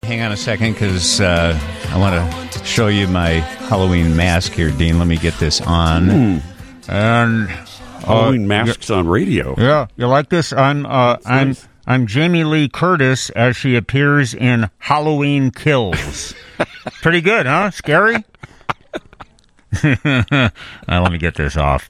hang on a second, because I want to show you my Halloween mask here, Dean. Let me get this on. And Halloween masks on radio. Yeah, you like this? I'm Jamie Lee Curtis as she appears in Halloween Kills. Pretty good, huh? Scary? Let me get this off.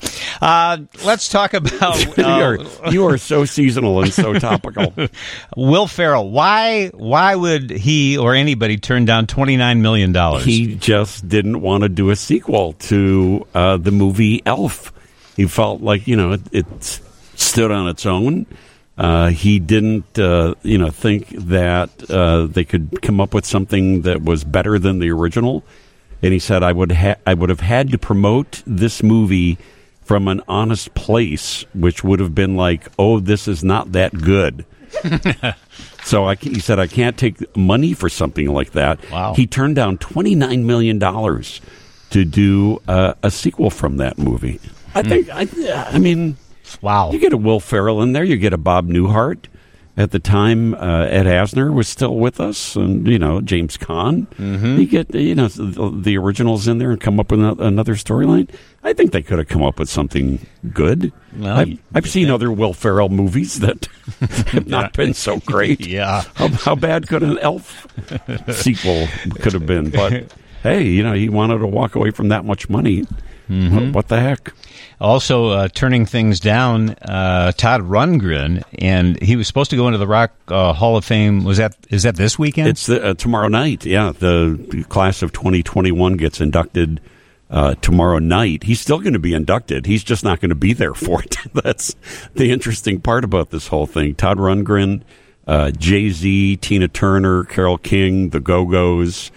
Let's talk about... you are so seasonal and so topical. Will Ferrell. Why would he or anybody turn down $29 million? He just didn't want to do a sequel to the movie Elf. He felt like, it stood on its own. He didn't, think that they could come up with something that was better than the original. And he said, I would have had to promote this movie from an honest place, which would have been like, oh, this is not that good. So he said, I can't take money for something like that. Wow. He turned down $29 million to do a sequel from that movie. I mean, wow. You get a Will Ferrell in there. You get a Bob Newhart. At the time, Ed Asner was still with us, and, James Caan. Mm-hmm. You get, the originals in there and come up with another storyline. I think they could have come up with something good. Well, I've seen other Will Ferrell movies that have not been so great. Yeah. How bad could an Elf sequel could have been? But, hey, he wanted to walk away from that much money. Mm-hmm. What the heck? Also, turning things down, Todd Rundgren, and he was supposed to go into the Rock Hall of Fame. Is that this weekend? It's tomorrow night. Yeah, the class of 2021 gets inducted tomorrow night. He's still going to be inducted. He's just not going to be there for it. That's the interesting part about this whole thing. Todd Rundgren, Jay-Z, Tina Turner, Carole King, the Go-Go's.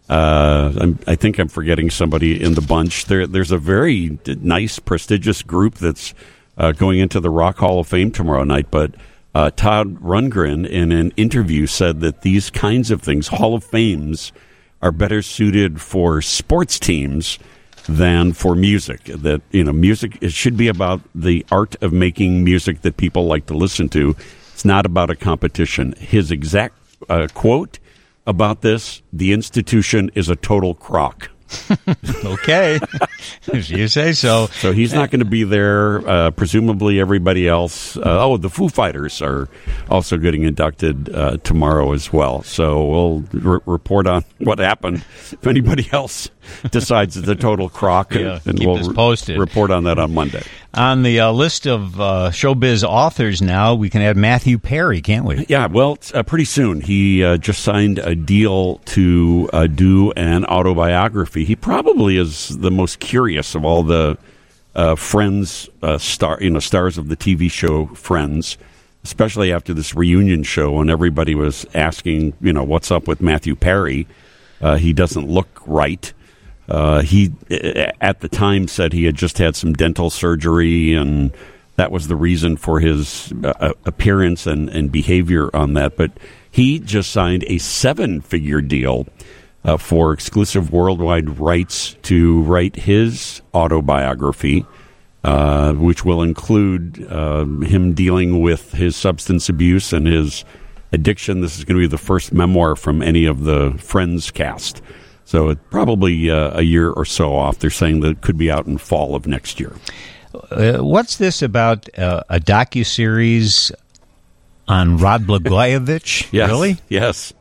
I think I'm forgetting somebody in the bunch. There's a very nice, prestigious group that's going into the Rock Hall of Fame tomorrow night. But Todd Rundgren, in an interview, said that these kinds of things, Hall of Fames, are better suited for sports teams than for music. That music, it should be about the art of making music that people like to listen to. It's not about a competition. His exact quote about this: the institution is a total crock. Okay. If you say so. So he's not going to be there. Presumably everybody else. The Foo Fighters are also getting inducted tomorrow as well. So we'll report on what happened. If anybody else decides it's a total crock, and we'll posted. Report on that on Monday. On the list of showbiz authors now, we can add Matthew Perry, can't we? Yeah, well, pretty soon. He just signed a deal to do an autobiography. He probably is the most curious of all the Friends stars of the TV show Friends, especially after this reunion show when everybody was asking, what's up with Matthew Perry? He doesn't look right. He, at the time, said he had just had some dental surgery, and that was the reason for his appearance and behavior on that. But he just signed a 7-figure deal for exclusive worldwide rights to write his autobiography, which will include him dealing with his substance abuse and his addiction. This is going to be the first memoir from any of the Friends cast. So it's probably a year or so off. They're saying that it could be out in fall of next year. What's this about a docuseries on Rod Blagojevich? Yes, really? Yes.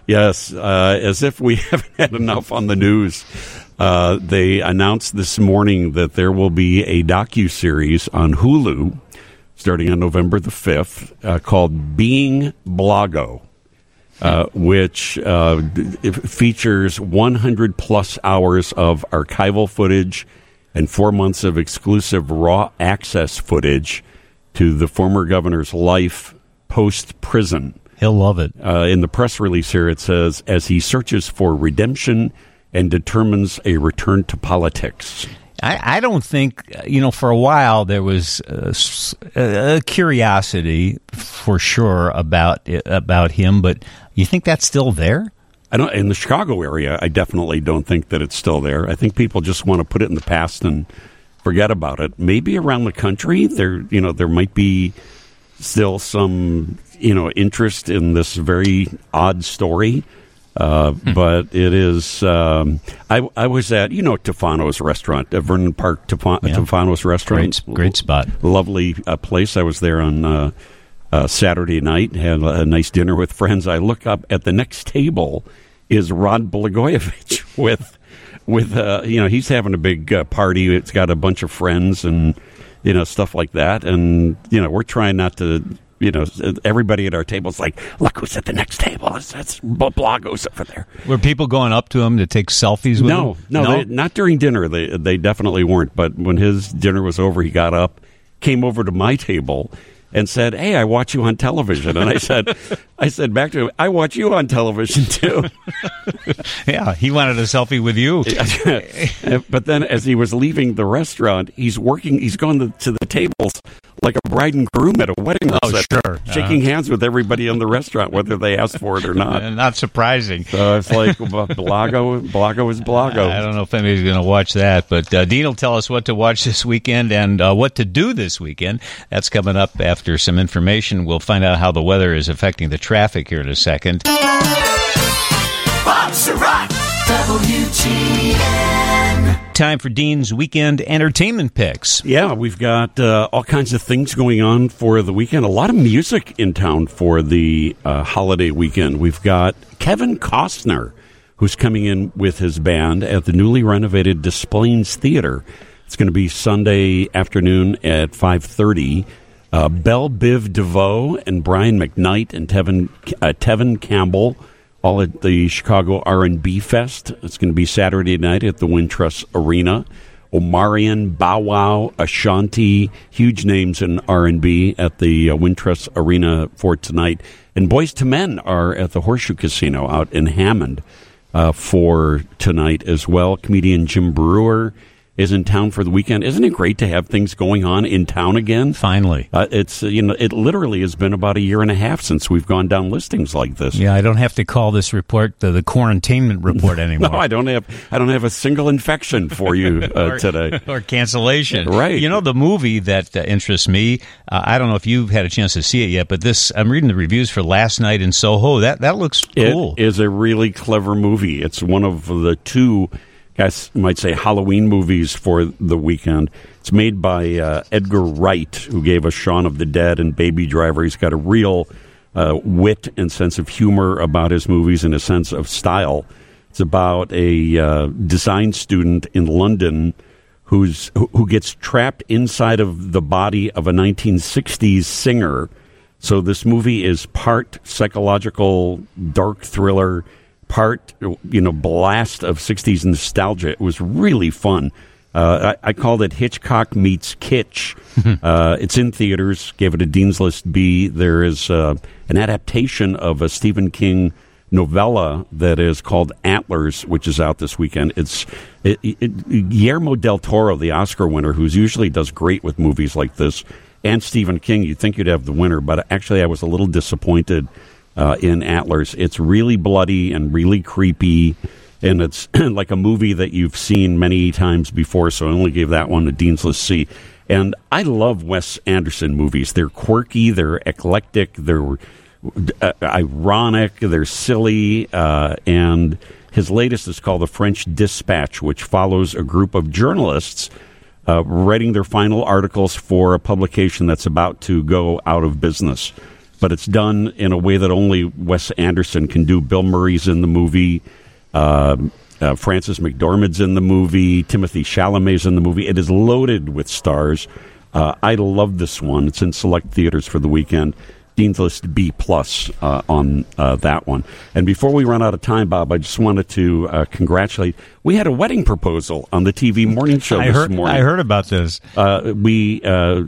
As if we haven't had enough on the news. They announced this morning that there will be a docuseries on Hulu starting on November the 5th called Being Blago. Which features 100-plus hours of archival footage and 4 months of exclusive raw access footage to the former governor's life post-prison. He'll love it. In the press release here, it says, as he searches for redemption and determines a return to politics. I don't think, for a while there was a curiosity for sure about him, but you think that's still there? I don't. In the Chicago area, I definitely don't think that it's still there. I think people just want to put it in the past and forget about it. Maybe around the country, there might be still some, interest in this very odd story. But it is. I was at Tufano's restaurant, Vernon Park Tufano's restaurant. Great spot. Lovely place. I was there on Saturday night. Had a nice dinner with friends. I look up at the next table is Rod Blagojevich with he's having a big party. It's got a bunch of friends and stuff like that. And we're trying not to. Everybody at our table is like, look who's at the next table. That's Blagos over there. Were people going up to him to take selfies with him? No, not during dinner. They definitely weren't. But when his dinner was over, he got up, came over to my table, and said, "Hey, I watch you on television." And I said back to him, "I watch you on television too." Yeah, he wanted a selfie with you. But then, as he was leaving the restaurant, he's gone to the tables like a bride and groom at a wedding reception, shaking hands with everybody in the restaurant, whether they asked for it or not. Not surprising. So it's like, Blago is Blago. I don't know if anybody's going to watch that, but Dean will tell us what to watch this weekend and what to do this weekend. That's coming up after some information. We'll find out how the weather is affecting the traffic here in a second. Bob Sirott, WGN. Time for Dean's weekend entertainment picks. Yeah, we've got all kinds of things going on for the weekend. A lot of music in town for the holiday weekend. We've got Kevin Costner, who's coming in with his band at the newly renovated Des Plaines Theater. It's going to be Sunday afternoon at 5:30. Belle Biv DeVoe and Brian McKnight and Tevin Campbell, all at the Chicago R&B Fest. It's going to be Saturday night at the Wintrust Arena. Omarion, Bow Wow, Ashanti, huge names in R&B at the Wintrust Arena for tonight. And Boyz II Men are at the Horseshoe Casino out in Hammond for tonight as well. Comedian Jim Breuer is in town for the weekend. Isn't it great to have things going on in town again? Finally. It's it literally has been about a year and a half since we've gone down listings like this. Yeah, I don't have to call this report the quarantainment report anymore. No, I don't have a single infection for you today. Or cancellation. Right. The movie that interests me, I don't know if you've had a chance to see it yet, but I'm reading the reviews for Last Night in Soho. That looks cool. It is a really clever movie. It's one of the two, guys might say, Halloween movies for the weekend. It's made by Edgar Wright, who gave us Shaun of the Dead and Baby Driver. He's got a real wit and sense of humor about his movies and a sense of style. It's about a design student in London who gets trapped inside of the body of a 1960s singer. So this movie is part psychological dark thriller, part blast of 60s nostalgia. It was really fun. I called it Hitchcock meets Kitsch. It's in theaters. Gave it a Dean's List B. There is an adaptation of a Stephen King novella that is called Antlers, which is out this weekend. It's Guillermo del Toro, the Oscar winner, who usually does great with movies like this, and Stephen King. You'd think you'd have the winner, but actually I was a little disappointed in Antlers. It's really bloody and really creepy, and it's like a movie that you've seen many times before, so I only gave that one a Dean's List C. And I love Wes Anderson movies. They're quirky, they're eclectic, they're ironic, they're silly, and his latest is called The French Dispatch, which follows a group of journalists writing their final articles for a publication that's about to go out of business. But it's done in a way that only Wes Anderson can do. Bill Murray's in the movie. Frances McDormand's in the movie. Timothée Chalamet's in the movie. It is loaded with stars. I love this one. It's in select theaters for the weekend. Dean's List B+ on that one. And before we run out of time, Bob, I just wanted to congratulate. We had a wedding proposal on the TV morning show this morning. I heard about this. We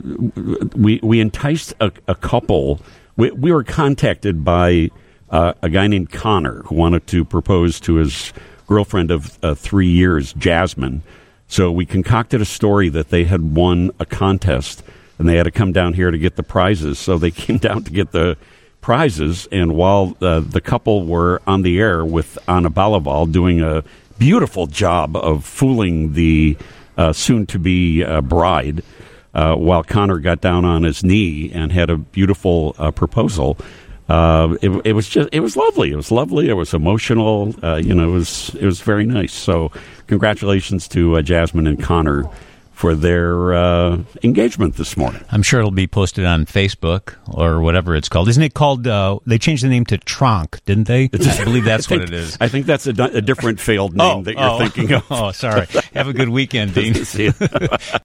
enticed a couple. We were contacted by a guy named Connor who wanted to propose to his girlfriend of 3 years, Jasmine. So we concocted a story that they had won a contest, and they had to come down here to get the prizes. So they came down to get the prizes, and while the couple were on the air with Anna Balaval doing a beautiful job of fooling the soon-to-be bride, while Connor got down on his knee and had a beautiful proposal. It was lovely. It was lovely. It was emotional. It was very nice. So congratulations to Jasmine and Connor for their engagement this morning. I'm sure it'll be posted on Facebook or whatever it's called. Isn't it called, they changed the name to Tronc, didn't they? I believe that's what it is. I think that's a different failed name that you're thinking of. Oh, sorry. Have a good weekend, Dean. See you.